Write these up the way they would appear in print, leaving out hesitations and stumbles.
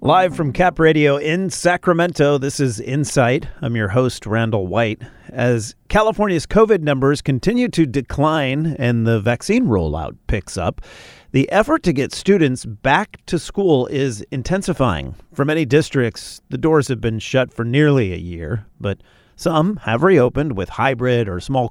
Live from Cap Radio in Sacramento, this is Insight. I'm your host, Randall White. As California's COVID numbers continue to decline and the vaccine rollout picks up, the effort to get students back to school is intensifying. For many districts, the doors have been shut for nearly a year, but some have reopened with hybrid or small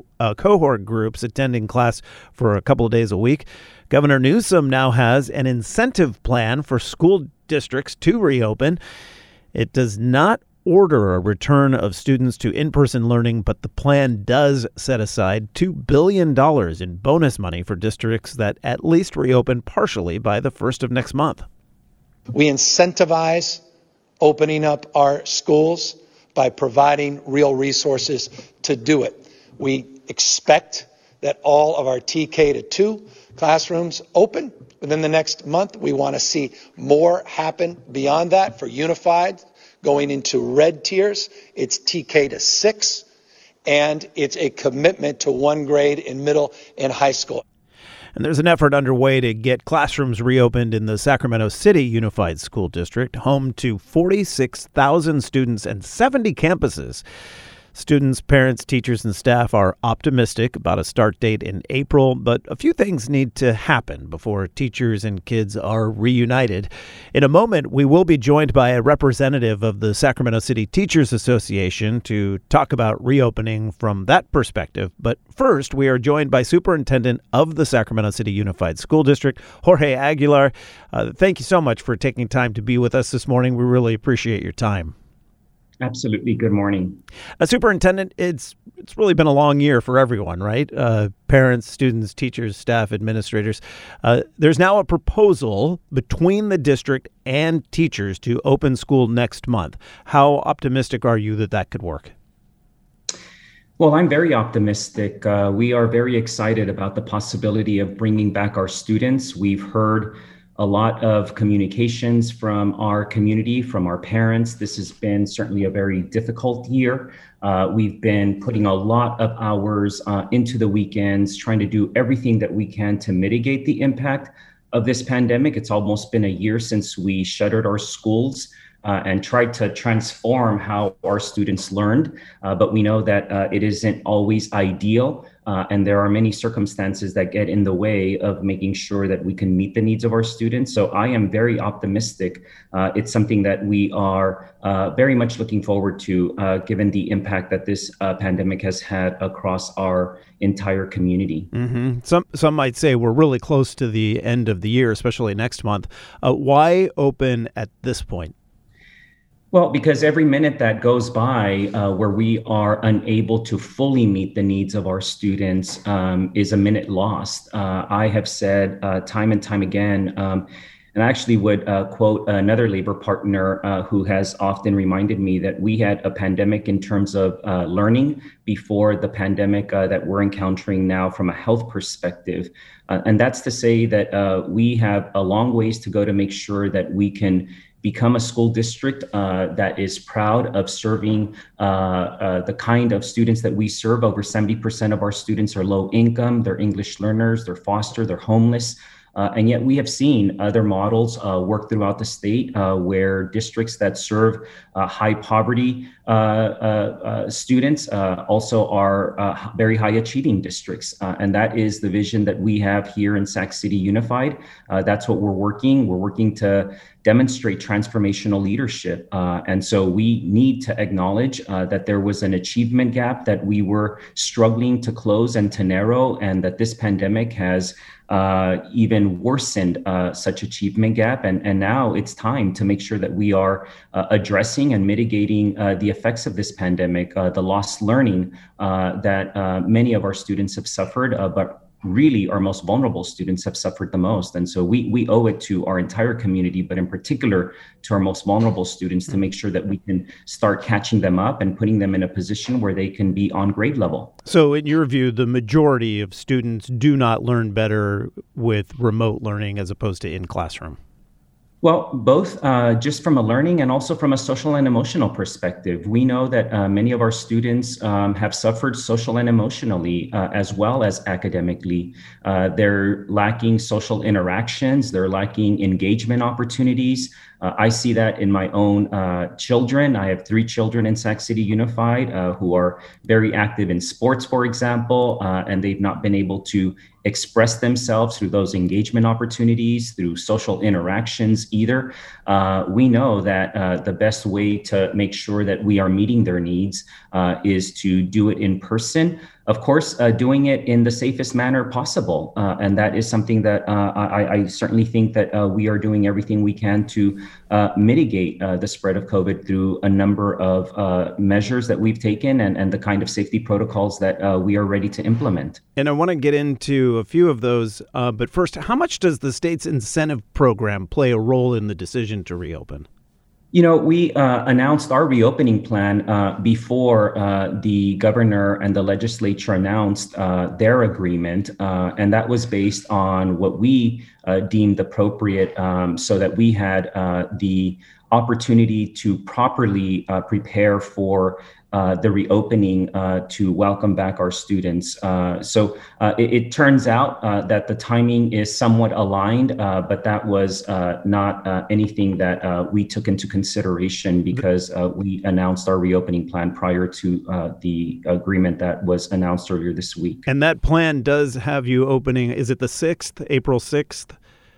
cohort groups attending class for a couple of days a week. Governor Newsom now has an incentive plan for school districts to reopen. It does not order a return of students to in-person learning, but the plan does set aside $2 billion in bonus money for districts that at least reopen partially by the first of next month. We incentivize opening up our schools by providing real resources to do it. We expect that all of our TK to 2 classrooms open within the next month. We want to see more happen beyond that for unified going into red tiers. It's TK to 6, and it's a commitment to 1 grade in middle and high school. And there's an effort underway to get classrooms reopened in the Sacramento City Unified School District, home to 46,000 students and 70 campuses. Students, parents, teachers, and staff are optimistic about a start date in April, but a few things need to happen before teachers and kids are reunited. In a moment, we will be joined by a representative of the Sacramento City Teachers Association to talk about reopening from that perspective. But first, we are joined by Superintendent of the Sacramento City Unified School District, Jorge Aguilar. Thank you so much for taking time to be with us this morning. We really appreciate your time. Absolutely. Good morning. Superintendent, it's really been a long year for everyone, right? Parents, students, teachers, staff, administrators. There's now a proposal between the district and teachers to open school next month. How optimistic are you that that could work? Well, I'm very optimistic. We are very excited about the possibility of bringing back our students. We've heard a lot of communications from our community, from our parents. This has been certainly a very difficult year. We've been putting a lot of hours into the weekends, trying to do everything that we can to mitigate the impact of this pandemic. It's almost been a year since we shuttered our schools and tried to transform how our students learned. But we know that it isn't always ideal. And there are many circumstances that get in the way of making sure that we can meet the needs of our students. So I am very optimistic. It's something that we are very much looking forward to, given the impact that this pandemic has had across our entire community. Mm-hmm. Some might say we're really close to the end of the year, especially next month. Why open at this point? Well, because every minute that goes by where we are unable to fully meet the needs of our students is a minute lost. I have said time and time again, and I actually would quote another labor partner who has often reminded me that we had a pandemic in terms of learning before the pandemic that we're encountering now from a health perspective. And that's to say that we have a long ways to go to make sure that we can become a school district that is proud of serving the kind of students that we serve. Over 70% of our students are low income, they're English learners, they're foster, they're homeless. And yet we have seen other models work throughout the state where districts that serve high poverty students also are very high achieving districts. And that is the vision that we have here in Sac City Unified. That's what we're working. We're working to demonstrate transformational leadership. And so we need to acknowledge that there was an achievement gap that we were struggling to close and to narrow, and that this pandemic has even worsened such achievement gap. And now it's time to make sure that we are addressing and mitigating the effects of this pandemic, the lost learning that many of our students have suffered, but really our most vulnerable students have suffered the most. And so we owe it to our entire community, but in particular to our most vulnerable students, to make sure that we can start catching them up and putting them in a position where they can be on grade level. So in your view, the majority of students do not learn better with remote learning as opposed to in classroom? Well, both just from a learning and also from a social and emotional perspective. We know that many of our students have suffered social and emotionally as well as academically. They're lacking social interactions. They're lacking engagement opportunities. I see that in my own children. I have 3 children in Sac City Unified who are very active in sports, for example, and they've not been able to express themselves through those engagement opportunities, through social interactions either. We know that the best way to make sure that we are meeting their needs is to do it in person. Of course, doing it in the safest manner possible. And that is something that I certainly think that we are doing everything we can to mitigate the spread of COVID through a number of measures that we've taken and the kind of safety protocols that we are ready to implement. And I want to get into a few of those. But first, how much does the state's incentive program play a role in the decision to reopen? You know, we announced our reopening plan before the governor and the legislature announced their agreement, and that was based on what we deemed appropriate so that we had the opportunity to properly prepare for the reopening to welcome back our students. So it turns out that the timing is somewhat aligned, but that was not anything that we took into consideration because we announced our reopening plan prior to the agreement that was announced earlier this week. And that plan does have you opening, is it the 6th, April 6th?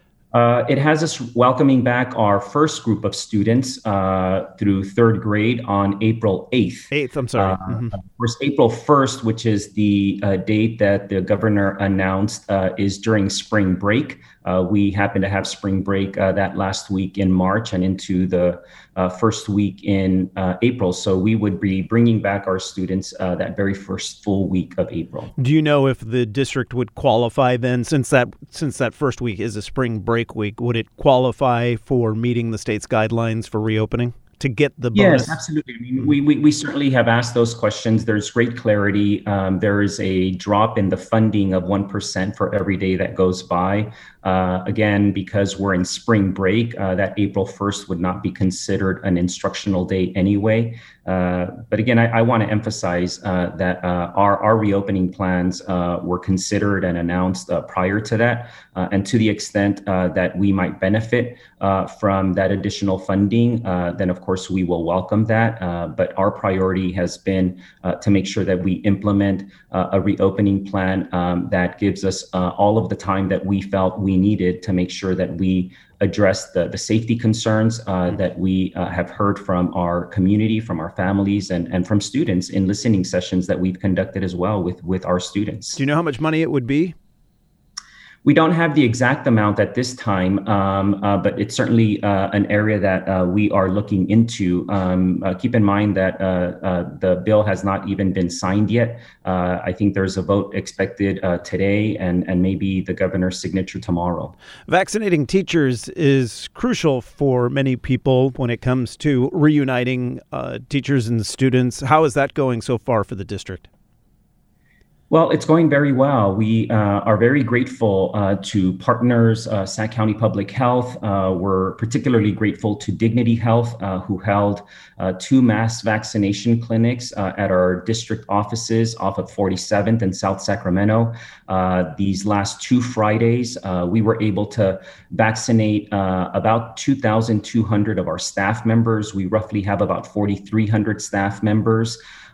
It has us welcoming back our first group of students through 3rd grade on April 8th. 8th, I'm sorry. Of course, April 1st, which is the date that the governor announced, is during spring break. We happen to have spring break that last week in March and into the first week in April. So we would be bringing back our students that very first full week of April. Do you know if the district would qualify then, since that first week is a spring break week, would it qualify for meeting the state's guidelines for reopening to get the bonus? Yes, absolutely. I mean, we certainly have asked those questions. There's great clarity. There is a drop in the funding of 1% for every day that goes by. Again, because we're in spring break, that April 1st would not be considered an instructional day anyway. But again, I want to emphasize that our reopening plans were considered and announced prior to that. And to the extent that we might benefit from that additional funding, then of course we will welcome that. But our priority has been to make sure that we implement a reopening plan that gives us all of the time that we felt we needed to make sure that we address the safety concerns that we have heard from our community, from our families, and from students in listening sessions that we've conducted as well with our students. Do you know how much money it would be? We don't have the exact amount at this time, but it's certainly an area that we are looking into. Keep in mind that the bill has not even been signed yet. I think there's a vote expected today and maybe the governor's signature tomorrow. Vaccinating teachers is crucial for many people when it comes to reuniting teachers and students. How is that going so far for the district? Well, it's going very well. We are very grateful to partners, Sac County Public Health. We're particularly grateful to Dignity Health, who held 2 mass vaccination clinics at our district offices off of 47th and South Sacramento. These last 2 Fridays, we were able to vaccinate about 2,200 of our staff members. We roughly have about 4,300 staff members.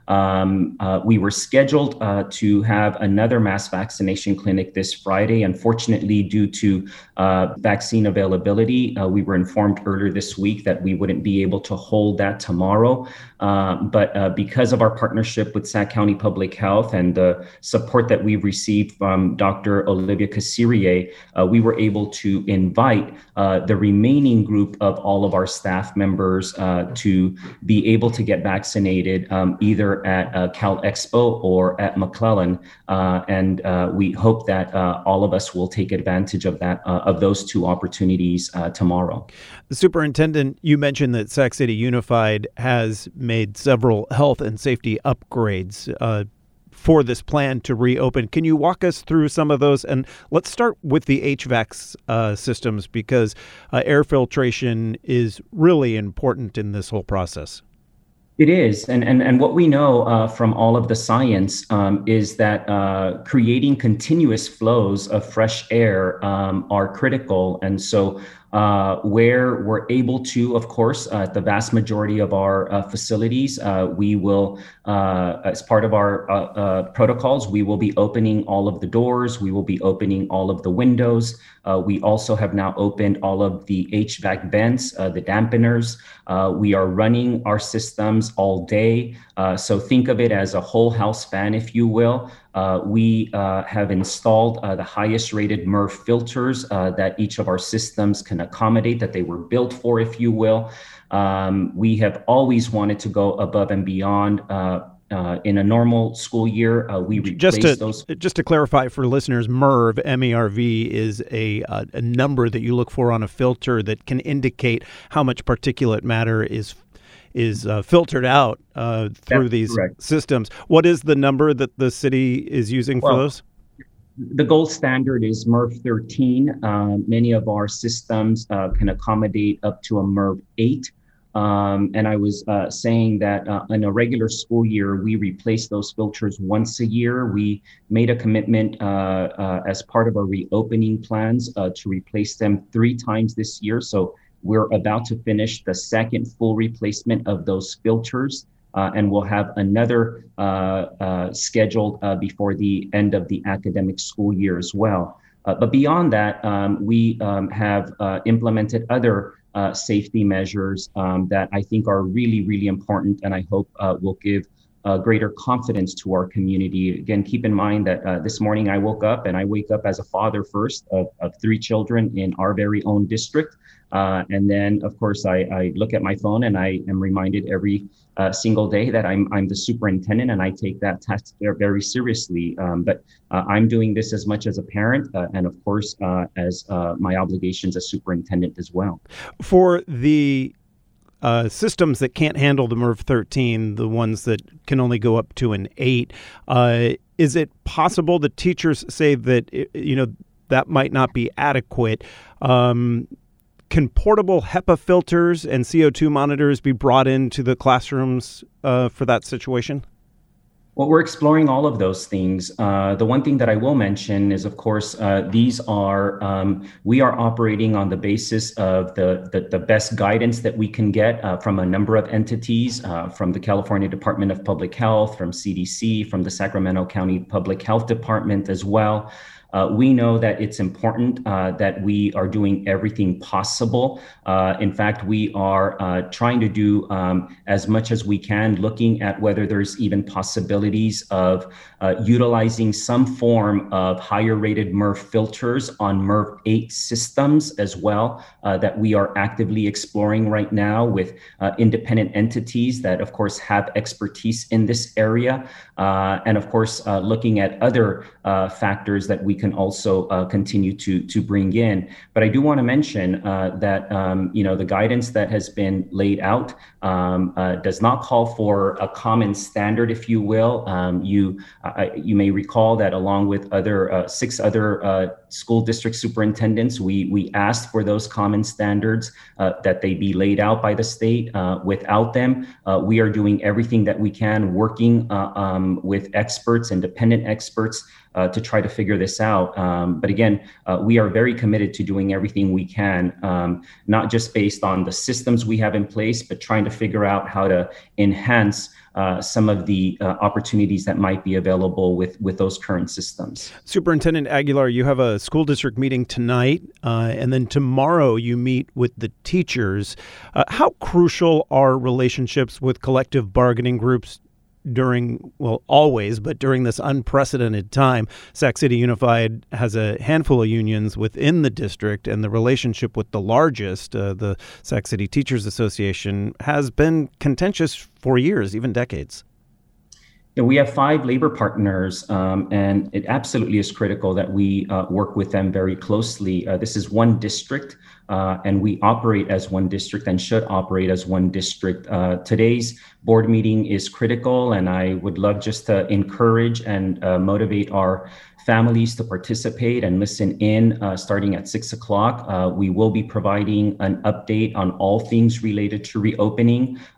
We were scheduled to have another mass vaccination clinic this Friday. Unfortunately, due to vaccine availability, we were informed earlier this week that we wouldn't be able to hold that tomorrow. But because of our partnership with Sac County Public Health and the support that we've received from Dr. Olivia Casirier, we were able to invite the remaining group of all of our staff members to be able to get vaccinated either at Cal Expo or at McClellan. And we hope that all of us will take advantage of that, of those 2 opportunities tomorrow. The Superintendent, you mentioned that Sac City Unified has made several health and safety upgrades for this plan to reopen. Can you walk us through some of those? And let's start with the HVAC systems, because air filtration is really important in this whole process. It is. And what we know from all of the science is that creating continuous flows of fresh air are critical. And so Where we're able to, of course, the vast majority of our facilities, we will, as part of our protocols, we will be opening all of the doors. We will be opening all of the windows. We also have now opened all of the HVAC vents, the dampeners. We are running our systems all day. So think of it as a whole house fan, if you will. We have installed the highest rated MERV filters that each of our systems can accommodate, that they were built for, if you will. We have always wanted to go above and beyond. In a normal school year, we replace those. Just to clarify for listeners, MERV, M-E-R-V, is a number that you look for on a filter that can indicate how much particulate matter is filtered out through these systems. What is the number that the city is using for those? The gold standard is MERV 13. Many of our systems can accommodate up to a MERV 8. And I was saying that in a regular school year, we replace those filters once a year. We made a commitment as part of our reopening plans to replace them 3 times this year. So we're about to finish the second full replacement of those filters, and we'll have another scheduled before the end of the academic school year as well. But beyond that, we have implemented other safety measures that I think are really, really important, and I hope will give greater confidence to our community. Again, keep in mind that this morning I woke up, and I wake up as a father first of 3 children in our very own district. And then, of course, I look at my phone and I am reminded every single day that I'm the superintendent, and I take that task very seriously. But I'm doing this as much as a parent and, of course, as my obligations as superintendent as well. For the systems that can't handle the MERV 13, the ones that can only go up to an 8, is it possible that teachers say that, that might not be adequate? Can portable HEPA filters and CO2 monitors be brought into the classrooms for that situation? Well, we're exploring all of those things. The one thing that I will mention is, of course, these are, we are operating on the basis of the best guidance that we can get from a number of entities, from the California Department of Public Health, from CDC, from the Sacramento County Public Health Department as well. We know that it's important that we are doing everything possible. In fact, we are trying to do as much as we can, looking at whether there's even possibilities of utilizing some form of higher rated MERV filters on MERV 8 systems as well, that we are actively exploring right now with independent entities that, of course, have expertise in this area. And of course, looking at other factors that we can also continue to bring in. But I do want to mention that the guidance that has been laid out does not call for a common standard, if you will. You may recall that along with 6 other school district superintendents, we asked for those common standards that they be laid out by the state. Without them, we are doing everything that we can, working with experts, independent experts, to try to figure this out. But again, we are very committed to doing everything we can, not just based on the systems we have in place, but trying to figure out how to enhance some of the opportunities that might be available with those current systems. Superintendent Aguilar, you have a school district meeting tonight, and then tomorrow you meet with the teachers. How crucial are relationships with collective bargaining groups always, but during this unprecedented time? Sac City Unified has a handful of unions within the district, and the relationship with the largest, the Sac City Teachers Association, has been contentious for years, even decades. We have 5 labor partners, and it absolutely is critical that we work with them very closely. This is one district, and we operate as one district and should operate as one district. Today's board meeting is critical, and I would love just to encourage and motivate our families to participate and listen in starting at 6 o'clock. We will be providing an update on all things related to reopening.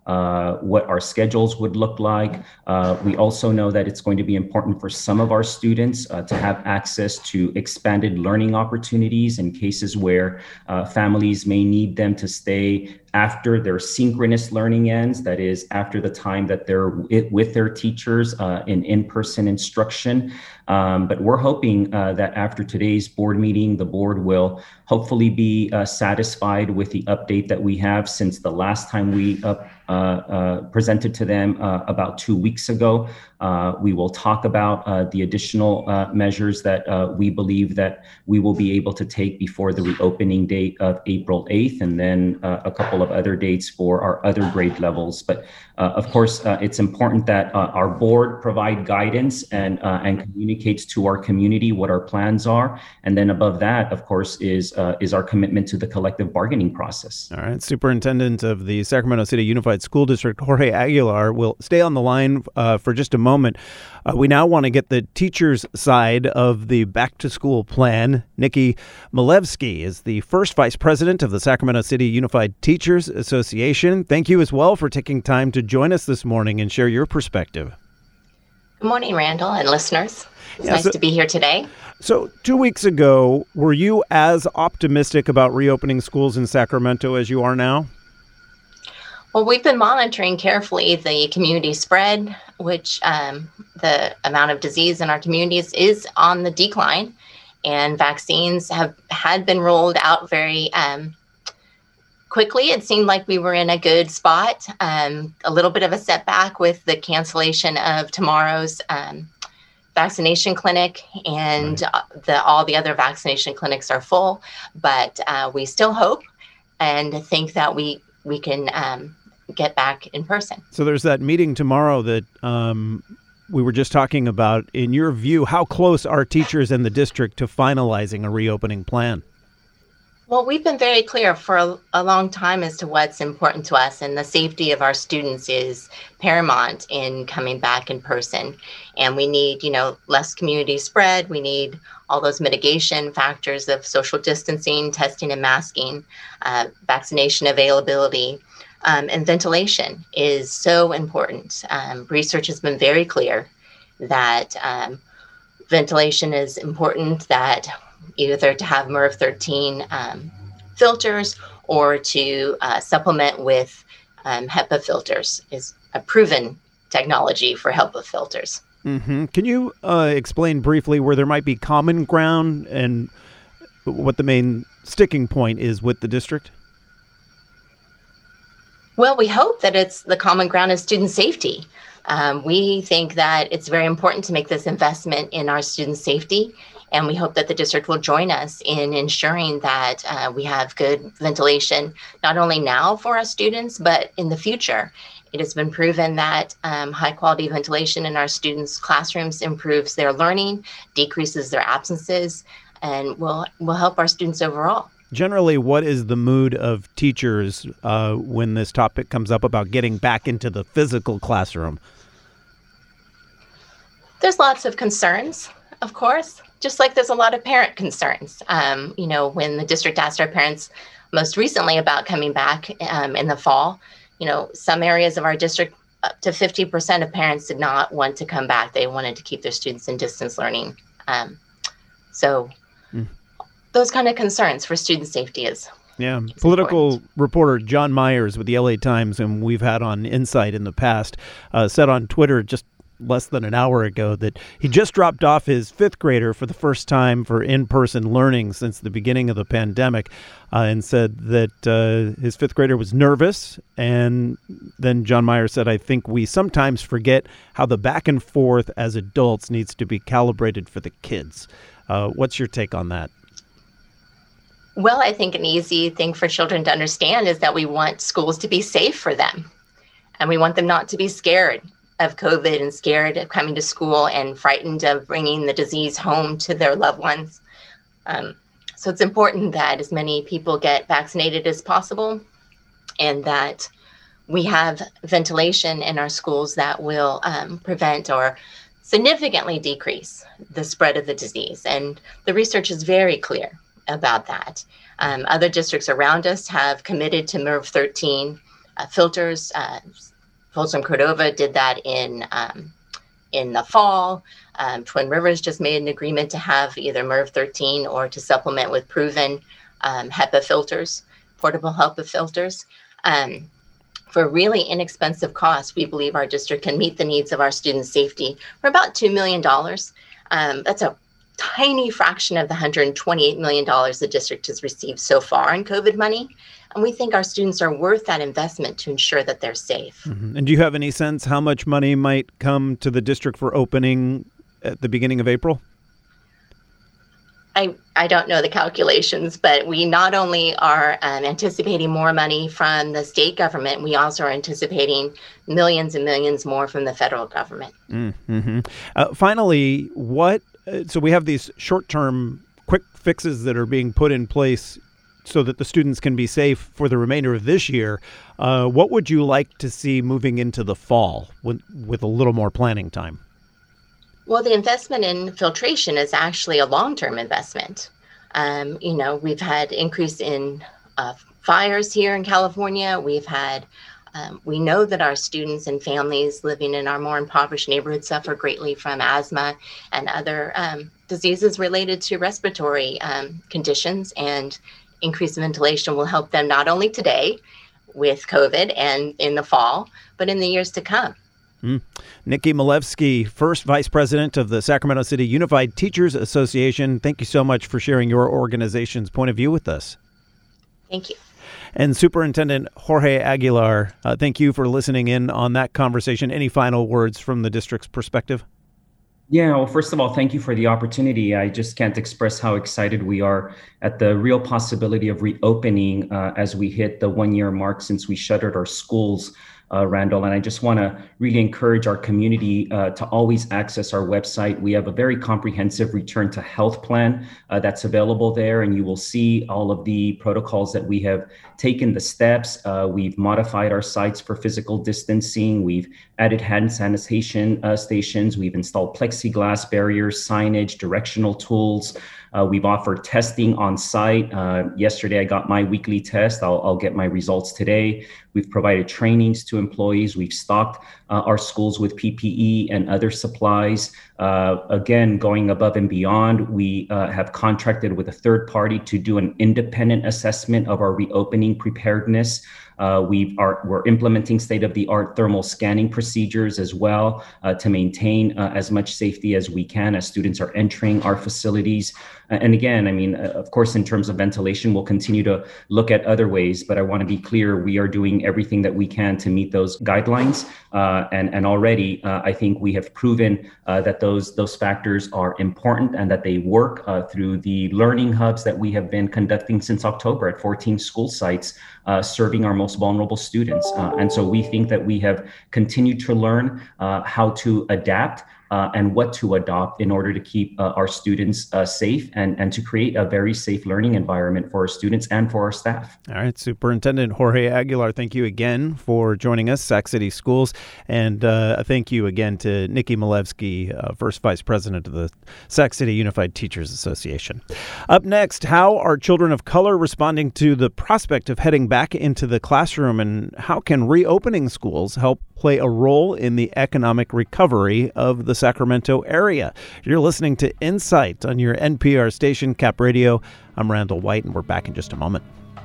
what our schedules would look like. We also know that it's going to be important for some of our students to have access to expanded learning opportunities in cases where families may need them to stay after their synchronous learning ends, that is, after the time that they're with their teachers in in-person instruction. But we're hoping that after today's board meeting, the board will hopefully be satisfied with the update that we have since the last time we presented to them about 2 weeks ago. We will talk about the additional measures that we believe that we will be able to take before the reopening date of April 8th, and then a couple of other dates for our other grade levels. But of course, it's important that our board provide guidance and communicates to our community what our plans are. And then above that, of course, is our commitment to the collective bargaining process. All right. Superintendent of the Sacramento City Unified School District, Jorge Aguilar, will stay on the line for just a moment. We now want to get the teachers' side of the back-to-school plan. Nikki Milevsky is the first vice president of the Sacramento City Unified Teachers Association. Thank you as well for taking time to join us this morning and share your perspective. Good morning, Randall and listeners. It's nice to be here today. So 2 weeks ago, were you as optimistic about reopening schools in Sacramento as you are now? Well, we've been monitoring carefully the community spread, which the amount of disease in our communities is on the decline, and vaccines had been rolled out very quickly. It seemed like we were in a good spot. A little bit of a setback with the cancellation of tomorrow's vaccination clinic, and all the other vaccination clinics are full. But we still hope and think that we can get back in person. So there's that meeting tomorrow that we were just talking about. In your view, how close are teachers and the district to finalizing a reopening plan? Well, we've been very clear for a long time as to what's important to us, and the safety of our students is paramount in coming back in person. And we need, less community spread. We need all those mitigation factors of social distancing, testing and masking, vaccination availability, and ventilation is so important. Research has been very clear that ventilation is important, that either to have MERV 13 filters or to supplement with HEPA filters is a proven technology for HEPA filters. Mm-hmm. Can you explain briefly where there might be common ground and what the main sticking point is with the district? Well, we hope that the common ground is student safety. We think that it's very important to make this investment in our student safety, and we hope that the district will join us in ensuring that we have good ventilation, not only now for our students, but in the future. It has been proven that high quality ventilation in our students' classrooms improves their learning, decreases their absences, and will help our students overall. Generally, what is the mood of teachers when this topic comes up about getting back into the physical classroom? There's lots of concerns, of course, just like there's a lot of parent concerns. When the district asked our parents most recently about coming back in the fall, some areas of our district, up to 50% of parents did not want to come back. They wanted to keep their students in distance learning. Those kind of concerns for student safety is Political important. Reporter John Myers with the LA Times, and we've had on Insight in the past, said on Twitter just less than an hour ago that he just dropped off his fifth grader for the first time for in-person learning since the beginning of the pandemic, and said that his fifth grader was nervous. And then John Myers said, "I think we sometimes forget how the back and forth as adults needs to be calibrated for the kids." What's your take on that? Well, I think an easy thing for children to understand is that we want schools to be safe for them. And we want them not to be scared of COVID and scared of coming to school and frightened of bringing the disease home to their loved ones. So it's important that as many people get vaccinated as possible, and that we have ventilation in our schools that will prevent or significantly decrease the spread of the disease. And the research is very clear about that. Other districts around us have committed to MERV 13 filters. Folsom Cordova did that in the fall. Twin Rivers just made an agreement to have either MERV 13 or to supplement with proven HEPA filters, portable HEPA filters. For really inexpensive cost, we believe our district can meet the needs of our students' safety for about $2 million. That's a tiny fraction of the $128 million the district has received so far in COVID money. And we think our students are worth that investment to ensure that they're safe. Mm-hmm. And do you have any sense how much money might come to the district for opening at the beginning of April? I don't know the calculations, but we not only are anticipating more money from the state government, we also are anticipating millions and millions more from the federal government. Mm-hmm. Finally, so we have these short-term quick fixes that are being put in place so that the students can be safe for the remainder of this year. What would you like to see moving into the fall with a little more planning time? Well, the investment in filtration is actually a long-term investment. We've had increase in fires here in California. We know that our students and families living in our more impoverished neighborhoods suffer greatly from asthma and other diseases related to respiratory conditions, and increased ventilation will help them not only today with COVID and in the fall, but in the years to come. Nikki Malevsky, first Vice President of the Sacramento City Unified Teachers Association. Thank you so much for sharing your organization's point of view with us. Thank you. And Superintendent Jorge Aguilar, thank you for listening in on that conversation. Any final words from the district's perspective? Yeah, well, first of all, thank you for the opportunity. I just can't express how excited we are at the real possibility of reopening as we hit the 1-year mark since we shuttered our schools, Randall. And I just want to really encourage our community to always access our website. We have a very comprehensive return to health plan that's available there, and you will see all of the protocols that we have taken, the steps. We've modified our sites for physical distancing. We've added hand sanitation stations. We've installed plexiglass barriers, signage, directional tools. We've offered testing on site. Yesterday, I got my weekly test. I'll get my results today. We've provided trainings to employees. We've stocked our schools with PPE and other supplies. Again, going above and beyond, we have contracted with a third party to do an independent assessment of our reopening preparedness. We're implementing state-of-the-art thermal scanning procedures as well to maintain as much safety as we can as students are entering our facilities. And again, I mean, of course, in terms of ventilation, we'll continue to look at other ways, but I want to be clear, we are doing everything that we can to meet those guidelines. And already, I think we have proven that those factors are important and that they work through the learning hubs that we have been conducting since October at 14 school sites, serving our most vulnerable students. And so we think that we have continued to learn how to adapt and what to adopt in order to keep our students safe and to create a very safe learning environment for our students and for our staff. All right, Superintendent Jorge Aguilar, thank you again for joining us, Sac City Schools. And thank you again to Nikki Malevsky, first Vice President of the Sac City Unified Teachers Association. Up next, how are children of color responding to the prospect of heading back into the classroom, and how can reopening schools help play a role in the economic recovery of the Sacramento area? You're listening to Insight on your NPR station, Cap Radio. I'm Randall White, and we're back in just a moment.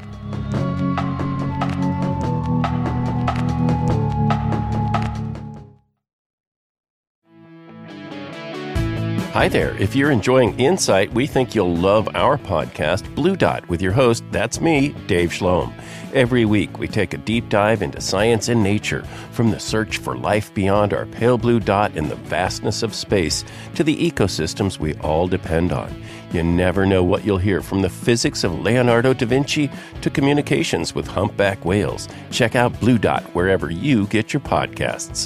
Hi there. If you're enjoying Insight, we think you'll love our podcast, Blue Dot, with your host, that's me, Dave Schlom. Every week, we take a deep dive into science and nature, from the search for life beyond our pale blue dot in the vastness of space to the ecosystems we all depend on. You never know what you'll hear, from the physics of Leonardo da Vinci to communications with humpback whales. Check out Blue Dot wherever you get your podcasts.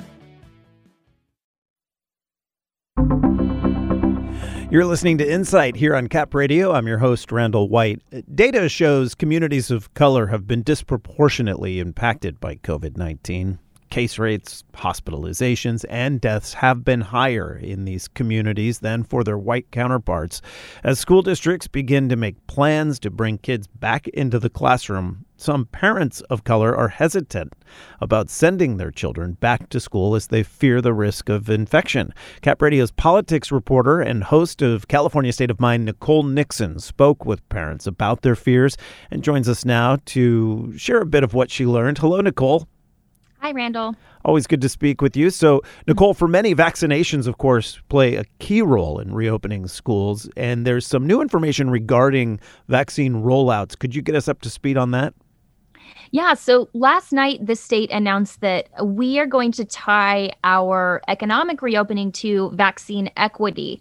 You're listening to Insight here on Cap Radio. I'm your host, Randall White. Data shows communities of color have been disproportionately impacted by COVID-19. Case rates, hospitalizations, and deaths have been higher in these communities than for their white counterparts. As school districts begin to make plans to bring kids back into the classroom, some parents of color are hesitant about sending their children back to school as they fear the risk of infection. Cap Radio's politics reporter and host of California State of Mind, Nicole Nixon, spoke with parents about their fears and joins us now to share a bit of what she learned. Hello, Nicole. Hi, Randall. Always good to speak with you. So, Nicole, for many, vaccinations, of course, play a key role in reopening schools. And there's some new information regarding vaccine rollouts. Could you get us up to speed on that? Yeah, so last night, the state announced that we are going to tie our economic reopening to vaccine equity.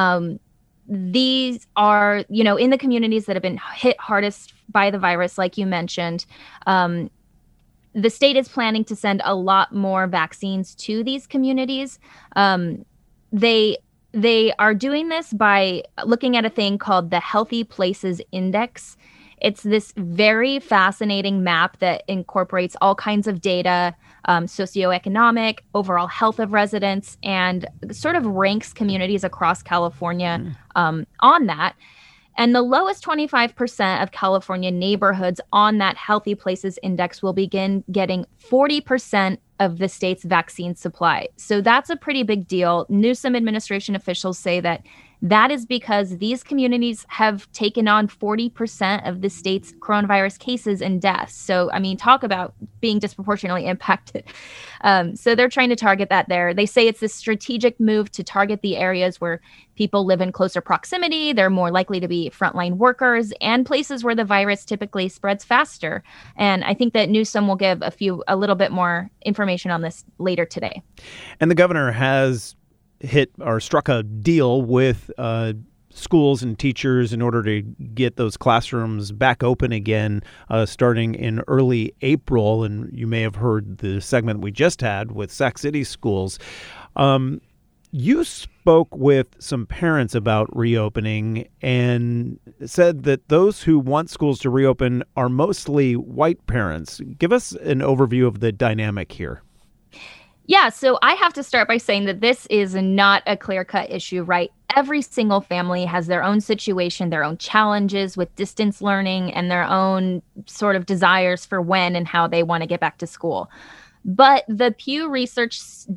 These are, in the communities that have been hit hardest by the virus, like you mentioned. The state is planning to send a lot more vaccines to these communities. They are doing this by looking at a thing called the Healthy Places Index. It's this very fascinating map that incorporates all kinds of data, socioeconomic, overall health of residents, and sort of ranks communities across California on that. And the lowest 25% of California neighborhoods on that Healthy Places Index will begin getting 40% of the state's vaccine supply. So that's a pretty big deal. Newsom administration officials say that is because these communities have taken on 40% of the state's coronavirus cases and deaths. So, talk about being disproportionately impacted. So they're trying to target that there. They say it's a strategic move to target the areas where people live in closer proximity. They're more likely to be frontline workers and places where the virus typically spreads faster. And I think that Newsom will give a little bit more information on this later today. And the governor has struck a deal with schools and teachers in order to get those classrooms back open again, starting in early April. And you may have heard the segment we just had with Sac City schools. You spoke with some parents about reopening and said that those who want schools to reopen are mostly white parents. Give us an overview of the dynamic here. Yeah, so I have to start by saying that this is not a clear-cut issue, right? Every single family has their own situation, their own challenges with distance learning, and their own sort of desires for when and how they want to get back to school. But the Pew Research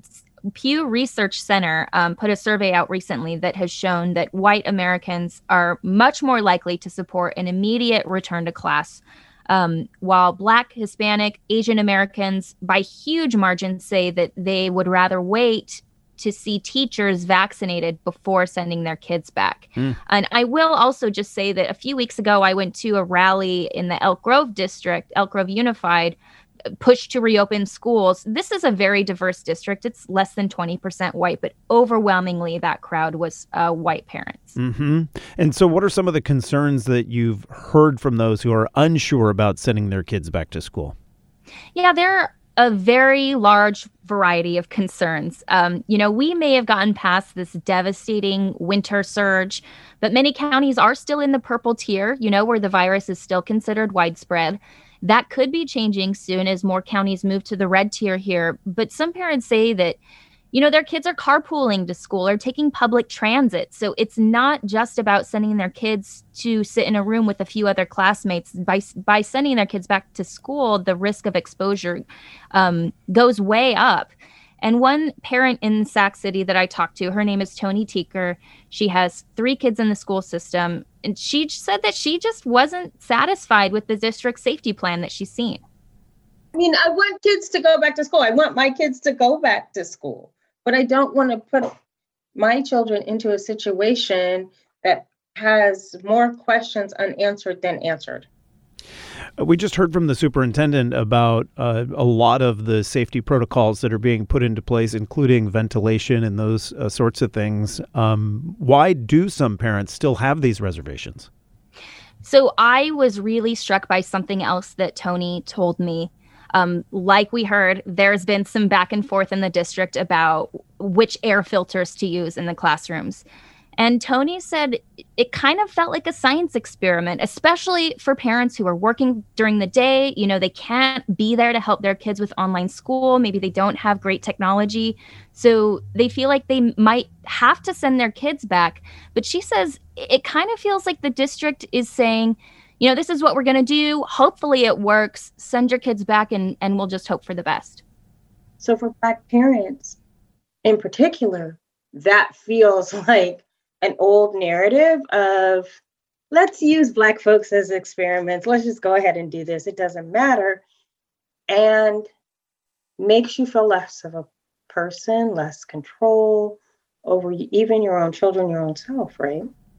Center put a survey out recently that has shown that white Americans are much more likely to support an immediate return to class, while Black, Hispanic, Asian Americans by huge margins say that they would rather wait to see teachers vaccinated before sending their kids back. And I will also just say that a few weeks ago, I went to a rally in the Elk Grove district, Elk Grove Unified, push to reopen schools. This is a very diverse district. It's less than 20% white, but overwhelmingly that crowd was white parents. Mm-hmm. And so what are some of the concerns that you've heard from those who are unsure about sending their kids back to school? Yeah, there are a very large variety of concerns. We may have gotten past this devastating winter surge, but many counties are still in the purple tier, where the virus is still considered widespread. That could be changing soon as more counties move to the red tier here. But some parents say that, their kids are carpooling to school or taking public transit. So it's not just about sending their kids to sit in a room with a few other classmates. By sending their kids back to school, the risk of exposure goes way up. And one parent in Sac City that I talked to, her name is Tony Teeker. She has 3 kids in the school system. And she said that she just wasn't satisfied with the district safety plan that she's seen. I want kids to go back to school. I want my kids to go back to school. But I don't want to put my children into a situation that has more questions unanswered than answered. We just heard from the superintendent about a lot of the safety protocols that are being put into place, including ventilation and those sorts of things. Why do some parents still have these reservations? So I was really struck by something else that Tony told me. Like we heard, there's been some back and forth in the district about which air filters to use in the classrooms. And Tony said it kind of felt like a science experiment, especially for parents who are working during the day. You know, they can't be there to help their kids with online school. Maybe they don't have great technology. So they feel like they might have to send their kids back. But she says it kind of feels like the district is saying, you know, this is what we're going to do. Hopefully it works. Send your kids back and we'll just hope for the best. So for Black parents in particular, that feels like an old narrative of let's use Black folks as experiments. Let's just go ahead and do this. It doesn't matter. And makes you feel less of a person, less control over even your own children, your own self, right?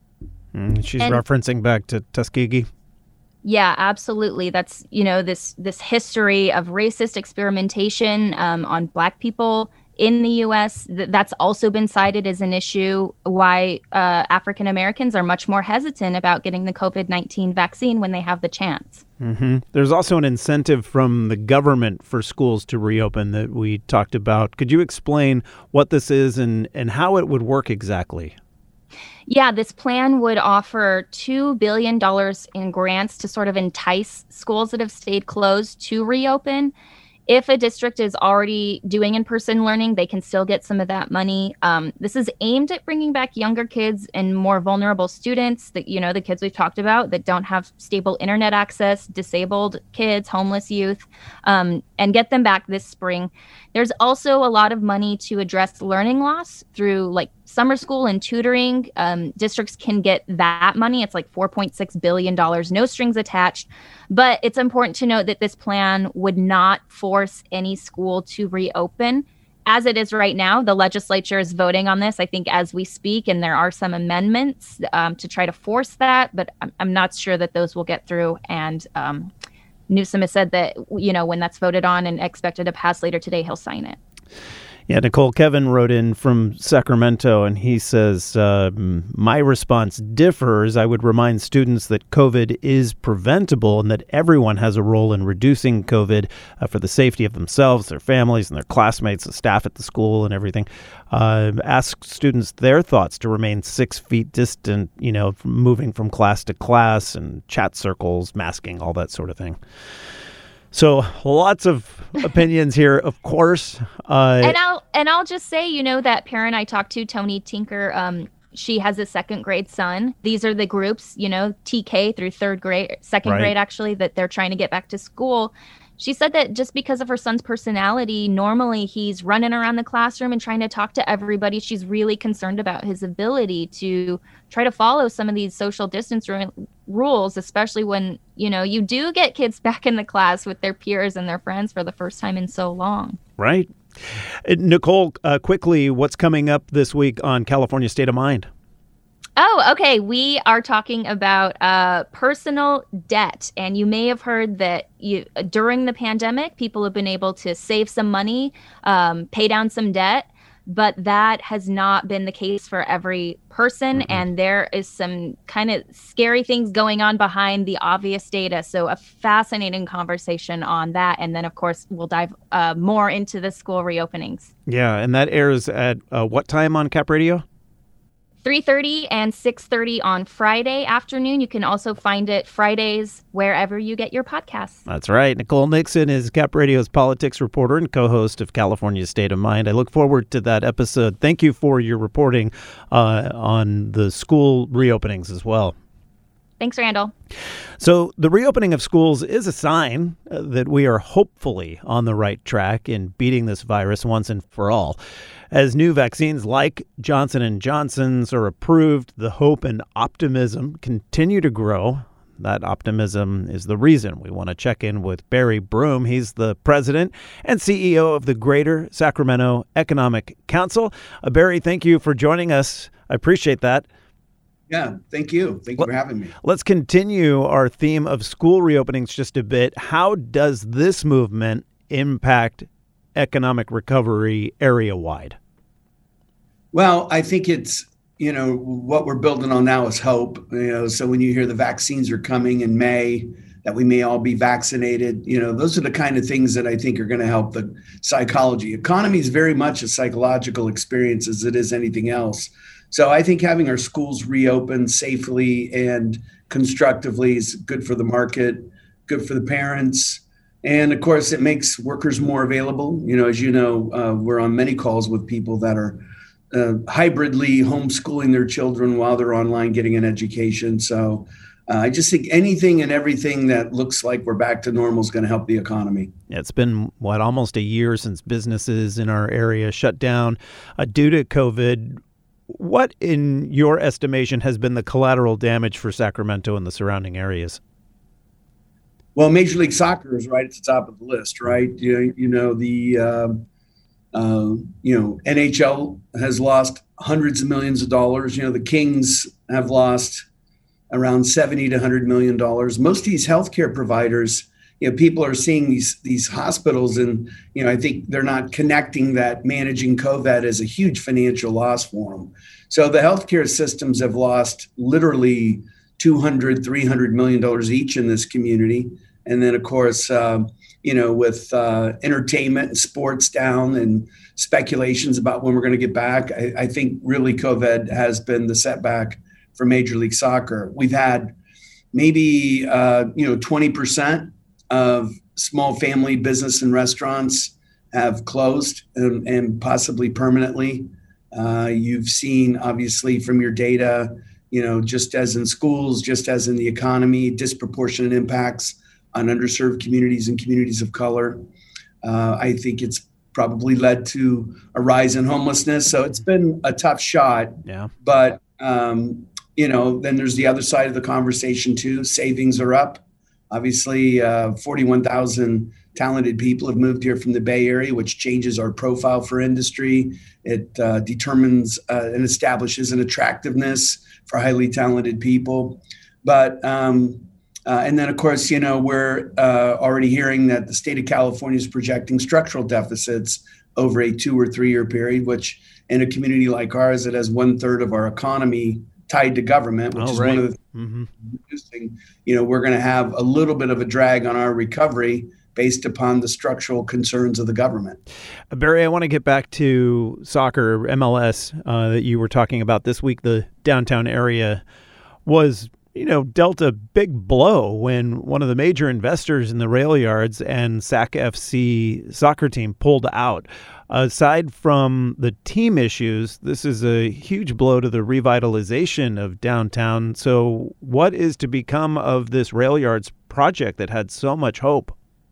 She's referencing back to Tuskegee. Yeah, absolutely. That's, you know, this history of racist experimentation on Black people in the U.S. That's also been cited as an issue why African Americans are much more hesitant about getting the COVID-19 vaccine when they have the chance. Mm-hmm. There's also an incentive from the government for schools to reopen that we talked about. Could you explain what this is and how it would work exactly? Yeah, this plan would offer $2 billion in grants to sort of entice schools that have stayed closed to reopen. If a district is already doing in-person learning, they can still get some of that money. This is aimed at bringing back younger kids and more vulnerable students, that, you know, the kids we've talked about that don't have stable internet access, disabled kids, homeless youth, and get them back this spring. There's also a lot of money to address learning loss through like summer school and tutoring. Districts can get that money. It's like $4.6 billion, no strings attached. But it's important to note that this plan would not force any school to reopen. As it is right now, the legislature is voting on this, I think, as we speak, and there are some amendments to try to force that, but I'm not sure that those will get through. And Newsom has said that, you know, when that's voted on and expected to pass later today, he'll sign it. Yeah, Nicole, Kevin wrote in from Sacramento, and he says, my response differs. I would remind students that COVID is preventable and that everyone has a role in reducing COVID for the safety of themselves, their families, and their classmates, the staff at the school and everything. Ask students their thoughts to remain 6 feet distant, you know, moving from class to class and chat circles, masking, all that sort of thing. So lots of opinions here, of course. And I'll just say, you know, that parent I talked to, Tony Tinker, she has a second grade son. These are the groups, you know, TK through second grade, actually, that they're trying to get back to school. She said that just because of her son's personality, normally he's running around the classroom and trying to talk to everybody. She's really concerned about his ability to try to follow some of these social distance rules, especially when, you know, you do get kids back in the class with their peers and their friends for the first time in so long. Right. Nicole, quickly, what's coming up this week on California State of Mind? Oh, okay. We are talking about personal debt. And you may have heard that during the pandemic, people have been able to save some money, pay down some debt. But that has not been the case for every person. Mm-hmm. And there is some kind of scary things going on behind the obvious data. So a fascinating conversation on that. And then, of course, we'll dive more into the school reopenings. Yeah. And that airs at what time on Cap Radio? 3:30 and 6:30 on Friday afternoon. You can also find it Fridays wherever you get your podcasts. That's right. Nicole Nixon is Cap Radio's politics reporter and co-host of California State of Mind. I look forward to that episode. Thank you for your reporting on the school reopenings as well. Thanks, Randall. So the reopening of schools is a sign that we are hopefully on the right track in beating this virus once and for all. As new vaccines like Johnson & Johnson's are approved, the hope and optimism continue to grow. That optimism is the reason we want to check in with Barry Broom. He's the president and CEO of the Greater Sacramento Economic Council. Barry, thank you for joining us. I appreciate that. Yeah, thank you. Thank you for having me. Let's continue our theme of school reopenings just a bit. How does this movement impact economic recovery area-wide? Well, I think it's, you know, what we're building on now is hope. You know, so when you hear the vaccines are coming in May, that we may all be vaccinated, you know, those are the kind of things that I think are going to help the psychology. Economy is very much a psychological experience as it is anything else. So I think having our schools reopen safely and constructively is good for the market, good for the parents. And of course, it makes workers more available. As you know, we're on many calls with people that are hybridly homeschooling their children while they're online getting an education. So I just think anything and everything that looks like we're back to normal is going to help the economy. Yeah, it's been, almost a year since businesses in our area shut down due to COVID. What, in your estimation, has been the collateral damage for Sacramento and the surrounding areas? Well, Major League Soccer is right at the top of the list, right? The NHL has lost hundreds of millions of dollars. The Kings have lost around $70 to $100 million. Most of these healthcare providers, people are seeing these hospitals, and I think they're not connecting that managing COVID as a huge financial loss for them. So the healthcare systems have lost literally $200, $300 million each in this community. And then, of course, with entertainment and sports down and speculations about when we're going to get back, I think really COVID has been the setback for Major League Soccer. We've had maybe 20% of small family business and restaurants have closed and possibly permanently. You've seen, obviously, from your data, just as in schools, just as in the economy, disproportionate impacts on underserved communities and communities of color. I think it's probably led to a rise in homelessness. So it's been a tough shot. Yeah. But then there's the other side of the conversation too. Savings are up. Obviously, 41,000 talented people have moved here from the Bay Area, which changes our profile for industry. It determines and establishes an attractiveness for highly talented people. But and then, of course, we're already hearing that the state of California is projecting structural deficits over a 2 or 3 year period, which in a community like ours that has 1/3 of our economy tied to government, which is one of the things reducing, we're going to have a little bit of a drag on our recovery based upon the structural concerns of the government. Barry, I want to get back to soccer, MLS, that you were talking about this week. The downtown area was, dealt a big blow when one of the major investors in the rail yards and Sac FC soccer team pulled out. Aside from the team issues, this is a huge blow to the revitalization of downtown. So what is to become of this rail yards project that had so much hope?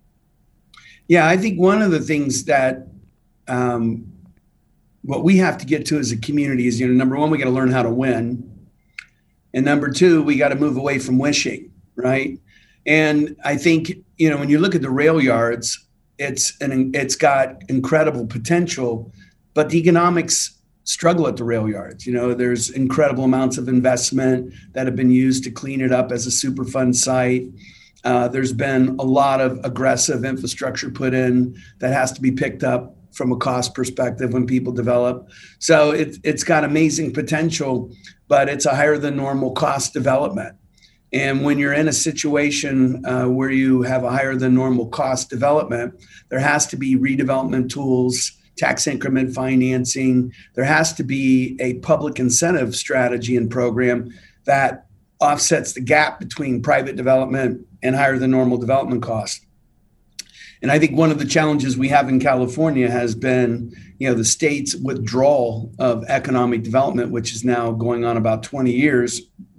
Yeah, I think one of the things that what we have to get to as a community is, number one, we got to learn how to win. And number two, we got to move away from wishing, right? And I think, when you look at the rail yards, it's got incredible potential, but the economics struggle at the rail yards. There's incredible amounts of investment that have been used to clean it up as a Superfund site. There's been a lot of aggressive infrastructure put in that has to be picked up from a cost perspective when people develop. So it's got amazing potential, but it's a higher than normal cost development. And when you're in a situation where you have a higher than normal cost development, there has to be redevelopment tools, tax increment financing. There has to be a public incentive strategy and program that offsets the gap between private development and higher than normal development costs. And I think one of the challenges we have in California has been, the state's withdrawal of economic development, which is now going on about 20 years,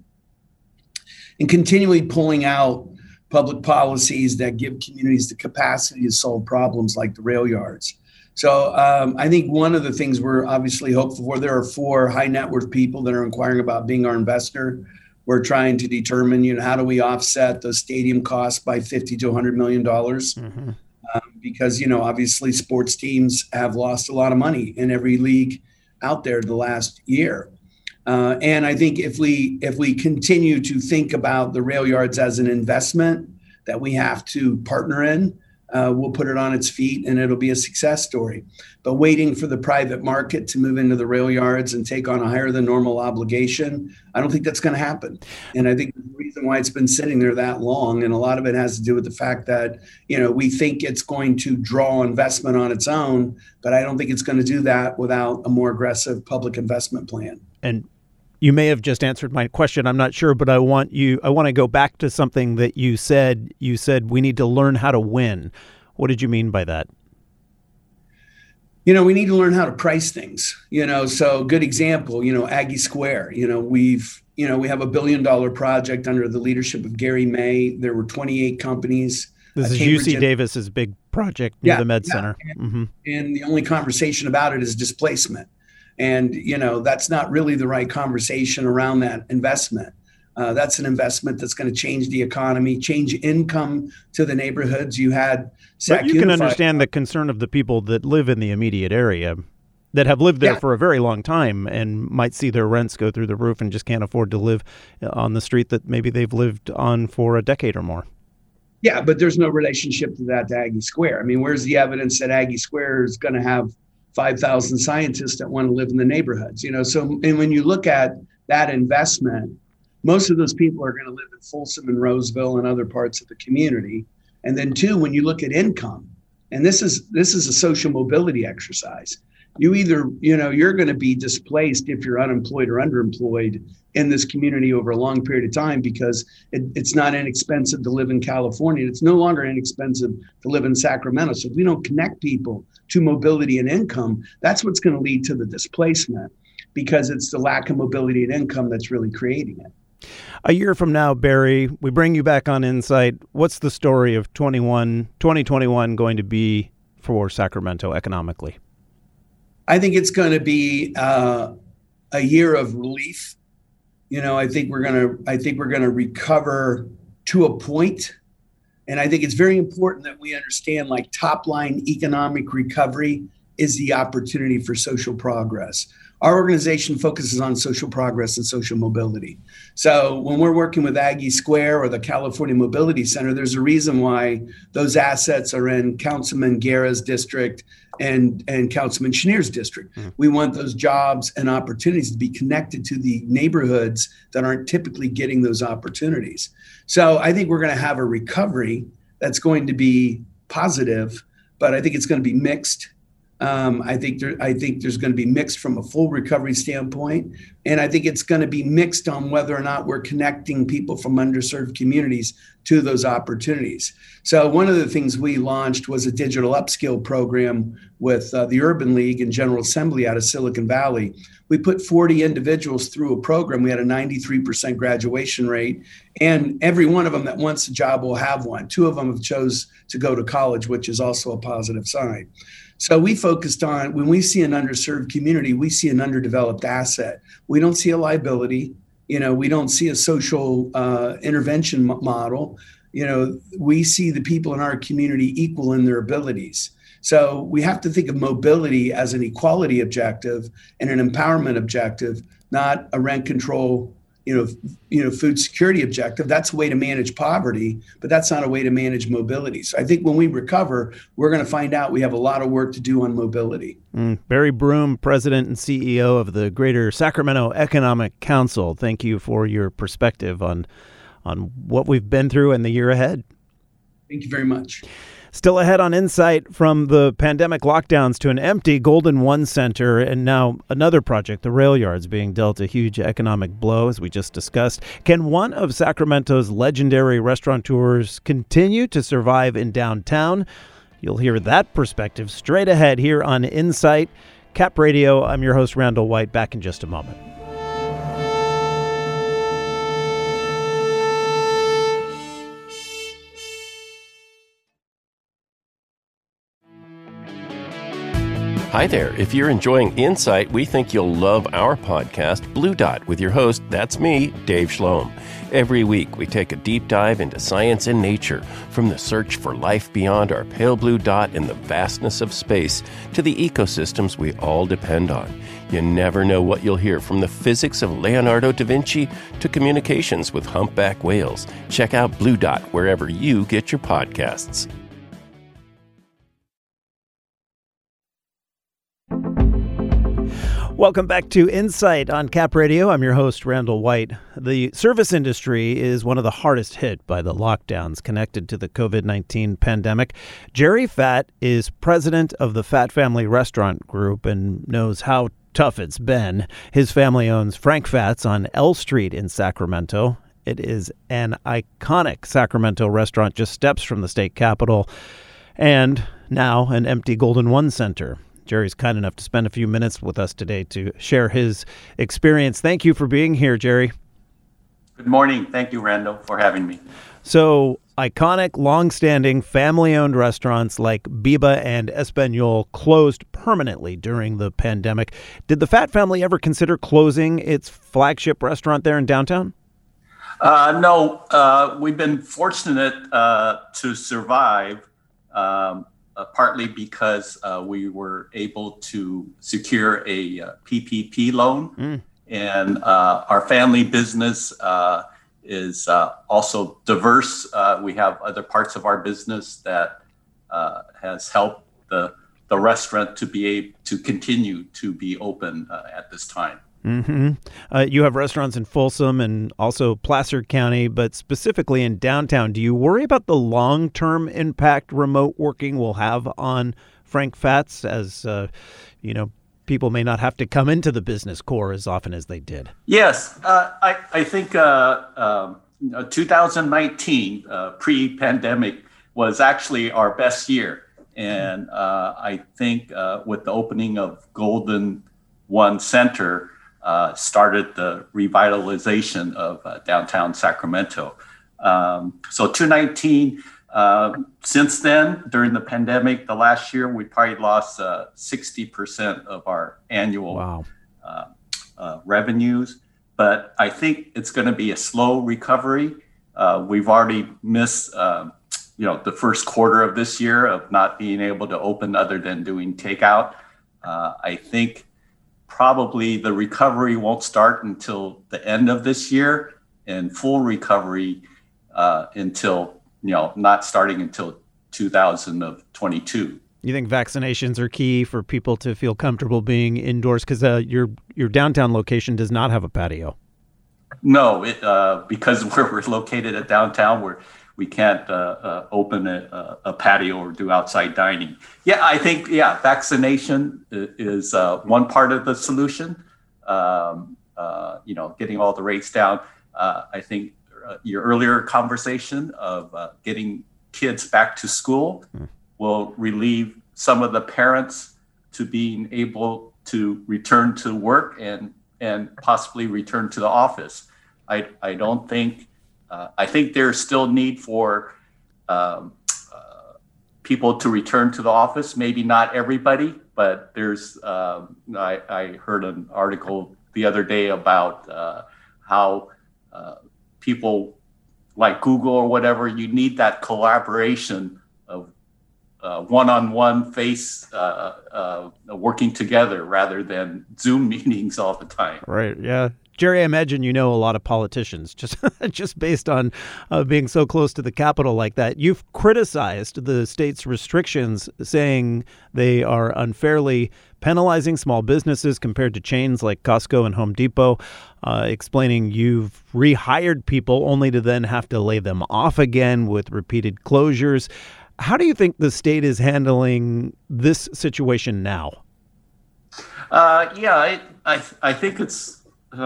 and continually pulling out public policies that give communities the capacity to solve problems like the rail yards. So I think one of the things we're obviously hopeful for, there are 4 high net worth people that are inquiring about being our investor. We're trying to determine, how do we offset those stadium costs by $50 to $100 million? Mm-hmm. Because, obviously sports teams have lost a lot of money in every league out there the last year. And I think if we continue to think about the rail yards as an investment that we have to partner in, we'll put it on its feet and it'll be a success story. But waiting for the private market to move into the rail yards and take on a higher than normal obligation, I don't think that's going to happen. And I think the reason why it's been sitting there that long, and a lot of it has to do with the fact that, we think it's going to draw investment on its own, but I don't think it's going to do that without a more aggressive public investment plan. And you may have just answered my question. I'm not sure, but I want to go back to something that you said. You said we need to learn how to win. What did you mean by that? We need to learn how to price things, so good example, Aggie Square, we have $1 billion project under the leadership of Gary May. There were 28 companies. This is UC Davis's big project near the Med Center. And the only conversation about it is displacement. And, that's not really the right conversation around that investment. That's an investment that's going to change the economy, change income to the neighborhoods. You had But you can understand the concern of the people that live in the immediate area, that have lived there for a very long time and might see their rents go through the roof and just can't afford to live on the street that maybe they've lived on for a decade or more. Yeah, but there's no relationship to that to Aggie Square. I mean, where's the evidence that Aggie Square is going to have 5,000 scientists that want to live in the neighborhoods? So and when you look at that investment, most of those people are going to live in Folsom and Roseville and other parts of the community. And then two, when you look at income, and this is a social mobility exercise. You either, you're going to be displaced if you're unemployed or underemployed in this community over a long period of time, because it's not inexpensive to live in California. It's no longer inexpensive to live in Sacramento. So if we don't connect people to mobility and income, that's what's going to lead to the displacement, because it's the lack of mobility and income that's really creating it. A year from now, Barry, we bring you back on Insight. What's the story of 2021 going to be for Sacramento economically? I think it's going to be a year of relief. I think we're going to recover to a point. And I think it's very important that we understand, like, top line economic recovery is the opportunity for social progress. Our organization focuses on social progress and social mobility. So when we're working with Aggie Square or the California Mobility Center, there's a reason why those assets are in Councilman Guerra's district and Councilman Schneer's district. We want those jobs and opportunities to be connected to the neighborhoods that aren't typically getting those opportunities. So I think we're going to have a recovery that's going to be positive, but I think it's going to be mixed. I think there's going to be mixed from a full recovery standpoint, and I think it's going to be mixed on whether or not we're connecting people from underserved communities to those opportunities. So one of the things we launched was a digital upskill program with the Urban League and General Assembly out of Silicon Valley. We put 40 individuals through a program. We had a 93% graduation rate, and every one of them that wants a job will have one. 2 of them have chose to go to college, which is also a positive sign. So we focused on, when we see an underserved community, we see an underdeveloped asset. We don't see a liability. We don't see a social intervention model. We see the people in our community equal in their abilities. So we have to think of mobility as an equality objective and an empowerment objective, not a rent control, food security objective. That's a way to manage poverty, but that's not a way to manage mobility. So I think when we recover, we're going to find out we have a lot of work to do on mobility. Barry Broome, President and CEO of the Greater Sacramento Economic Council. Thank you for your perspective on what we've been through and the year ahead. Thank you very much. Still ahead on Insight, from the pandemic lockdowns to an empty Golden One Center, and now another project, the rail yards, being dealt a huge economic blow, as we just discussed. Can one of Sacramento's legendary restaurateurs continue to survive in downtown? You'll hear that perspective straight ahead here on Insight, Cap Radio. I'm your host, Randall White. Back in just a moment. Hi there. If you're enjoying Insight, we think you'll love our podcast, Blue Dot, with your host, that's me, Dave Schloem. Every week, we take a deep dive into science and nature, from the search for life beyond our pale blue dot in the vastness of space to the ecosystems we all depend on. You never know what you'll hear, from the physics of Leonardo da Vinci to communications with humpback whales. Check out Blue Dot wherever you get your podcasts. Welcome back to Insight on Cap Radio. I'm your host, Randall White. The service industry is one of the hardest hit by the lockdowns connected to the COVID-19 pandemic. Jerry Fatt is president of the Fatt Family Restaurant Group and knows how tough it's been. His family owns Frank Fatt's on L Street in Sacramento. It is an iconic Sacramento restaurant just steps from the state capitol and now an empty Golden One Center. Jerry's kind enough to spend a few minutes with us today to share his experience. Thank you for being here, Jerry. Good morning. Thank you, Randall, for having me. So, iconic, long-standing, family-owned restaurants like Biba and Espagnole closed permanently during the pandemic. Did the Fatt family ever consider closing its flagship restaurant there in downtown? No, we've been fortunate to survive. Partly because we were able to secure a PPP loan, and our family business is also diverse. We have other parts of our business that has helped the restaurant to be able to continue to be open at this time. Mm-hmm. You have restaurants in Folsom and also Placer County, but specifically in downtown. Do you worry about the long-term impact remote working will have on Frank Fatt's as, people may not have to come into the business core as often as they did? Yes. I think 2019, pre-pandemic, was actually our best year. And I think with the opening of Golden One Center, started the revitalization of downtown Sacramento. So 2019, since then, during the pandemic, the last year, we probably lost 60% of our annual revenues. But I think it's going to be a slow recovery. We've already missed, the first quarter of this year of not being able to open other than doing takeout. I think probably the recovery won't start until the end of this year, and full recovery until, not starting until 2022. You think vaccinations are key for people to feel comfortable being indoors? Because your downtown location does not have a patio. No, because we're located at downtown, we can't open a patio or do outside dining. Yeah, I think, vaccination is one part of the solution. Getting all the rates down. I think your earlier conversation of getting kids back to school will relieve some of the parents to being able to return to work and possibly return to the office. I don't think. I think there's still need for people to return to the office. Maybe not everybody, but there's. I heard an article the other day about how people like Google or whatever, you need that collaboration of one-on-one face working together rather than Zoom meetings all the time. Right. Yeah. Jerry, I imagine you know a lot of politicians just based on being so close to the Capitol like that. You've criticized the state's restrictions, saying they are unfairly penalizing small businesses compared to chains like Costco and Home Depot, explaining you've rehired people only to then have to lay them off again with repeated closures. How do you think the state is handling this situation now? I think it's.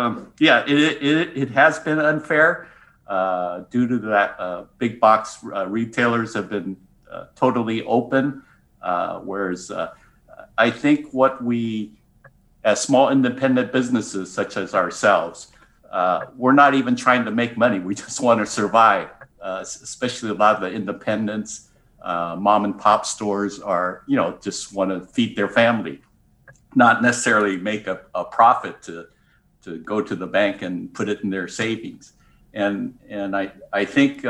It has been unfair due to that. Big box retailers have been totally open, whereas I think what we, as small independent businesses such as ourselves, we're not even trying to make money. We just want to survive, especially a lot of the independents, mom and pop stores are, just want to feed their family, not necessarily make a profit to go to the bank and put it in their savings. And I think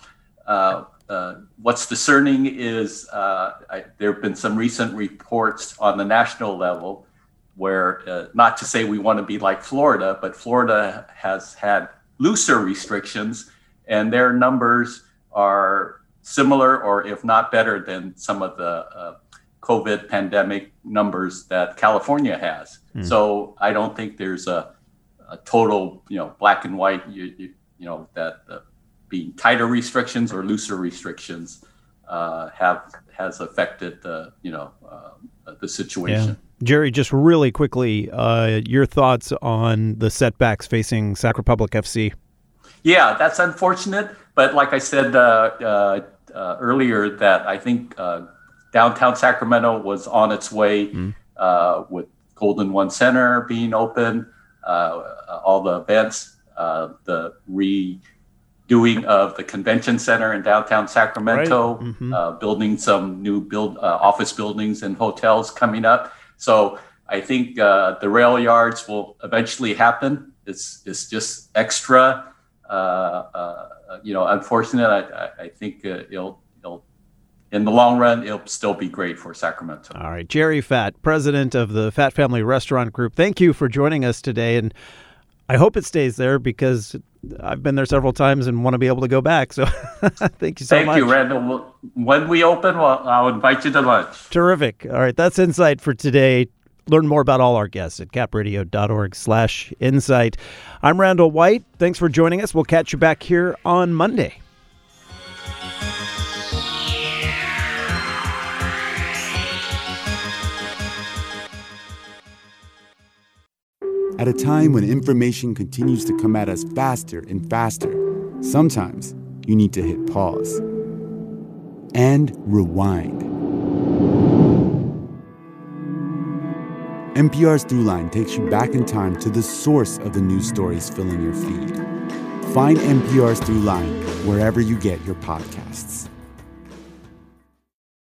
what's discerning is there have been some recent reports on the national level where, not to say we want to be like Florida, but Florida has had looser restrictions and their numbers are similar or if not better than some of the COVID pandemic numbers that California has. So I don't think there's a total, black and white, that being tighter restrictions or looser restrictions has affected the situation. Yeah. Jerry, just really quickly, your thoughts on the setbacks facing Sac Republic FC? Yeah, that's unfortunate. But like I said earlier, that I think downtown Sacramento was on its way with Golden One Center being open, all the events, the redoing of the convention center in downtown Sacramento, right. Building some new office buildings and hotels coming up. So I think the rail yards will eventually happen. It's just extra, unfortunate. I think it'll in the long run, it'll still be great for Sacramento. All right. Jerry Fatt, president of the Fatt Family Restaurant Group. Thank you for joining us today. And I hope it stays there because I've been there several times and want to be able to go back. So thank you so much. Thank you, Randall. When we open, I'll invite you to lunch. Terrific. All right. That's Insight for today. Learn more about all our guests at capradio.org/insight. I'm Randall White. Thanks for joining us. We'll catch you back here on Monday. At a time when information continues to come at us faster and faster, sometimes you need to hit pause and rewind. NPR's Throughline takes you back in time to the source of the news stories filling your feed. Find NPR's Throughline wherever you get your podcasts.